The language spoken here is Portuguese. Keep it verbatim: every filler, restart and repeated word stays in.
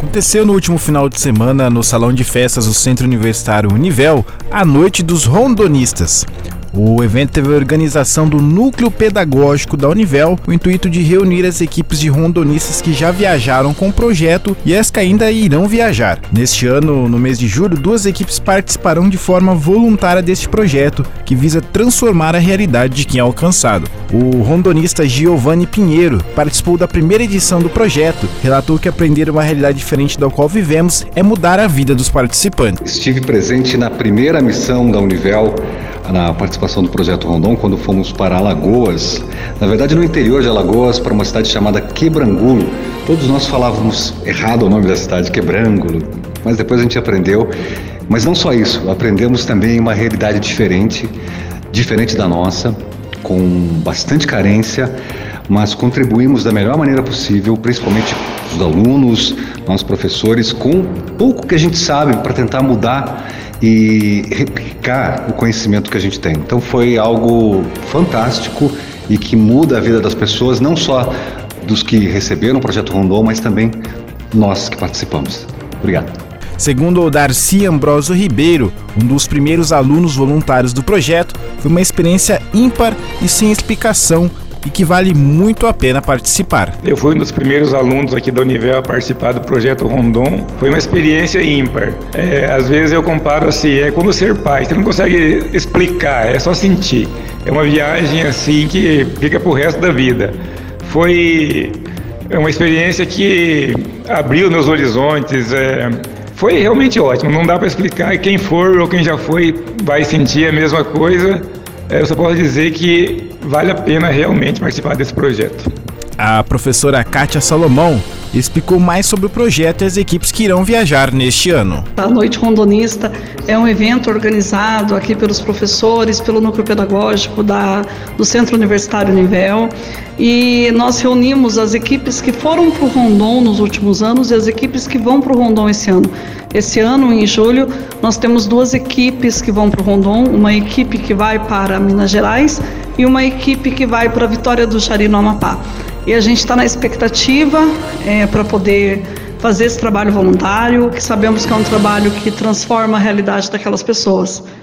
Aconteceu no último final de semana no Salão de Festas do Centro Universitário Univel, a Noite dos Rondonistas. O evento teve a organização do Núcleo Pedagógico da Univel, com o intuito de reunir as equipes de rondonistas que já viajaram com o projeto e as que ainda irão viajar. Neste ano, no mês de julho, duas equipes participarão de forma voluntária deste projeto, que visa transformar a realidade de quem é alcançado. O rondonista Giovanni Pinheiro participou da primeira edição do projeto, relatou que aprender uma realidade diferente da qual vivemos é mudar a vida dos participantes. Estive presente na primeira missão da Univel, na participação do Projeto Rondon, quando fomos para Alagoas, na verdade no interior de Alagoas, para uma cidade chamada Quebrangulo. Todos nós falávamos errado o nome da cidade, Quebrangulo, mas depois a gente aprendeu. Mas não só isso, aprendemos também uma realidade diferente, diferente da nossa, com bastante carência, mas contribuímos da melhor maneira possível, principalmente os alunos, nós professores, com pouco que a gente sabe para tentar mudar e replicar o conhecimento que a gente tem. Então foi algo fantástico e que muda a vida das pessoas, não só dos que receberam o Projeto Rondon, mas também nós que participamos. Obrigado. Segundo o Darcy Ambrosio Ribeiro, um dos primeiros alunos voluntários do projeto, foi uma experiência ímpar e sem explicação e que vale muito a pena participar. Eu fui um dos primeiros alunos aqui da Univel a participar do Projeto Rondon. Foi uma experiência ímpar. É, às vezes eu comparo assim, é como ser pai, você não consegue explicar, é só sentir. É uma viagem assim que fica pro resto da vida. Foi uma experiência que abriu meus horizontes, é, foi realmente ótimo, não dá para explicar, quem for ou quem já foi vai sentir a mesma coisa. Eu só posso dizer que vale a pena realmente participar desse projeto. A professora Kátia Salomão explicou mais sobre o projeto e as equipes que irão viajar neste ano. A Noite Rondonista é um evento organizado aqui pelos professores, pelo Núcleo Pedagógico da, do Centro Universitário Univel, e nós reunimos as equipes que foram para o Rondon nos últimos anos e as equipes que vão para o Rondon esse ano. Esse ano, em julho, nós temos duas equipes que vão para o Rondon, uma equipe que vai para Minas Gerais e uma equipe que vai para Vitória do Jari, no Amapá. E a gente está na expectativa é, para poder fazer esse trabalho voluntário, que sabemos que é um trabalho que transforma a realidade daquelas pessoas.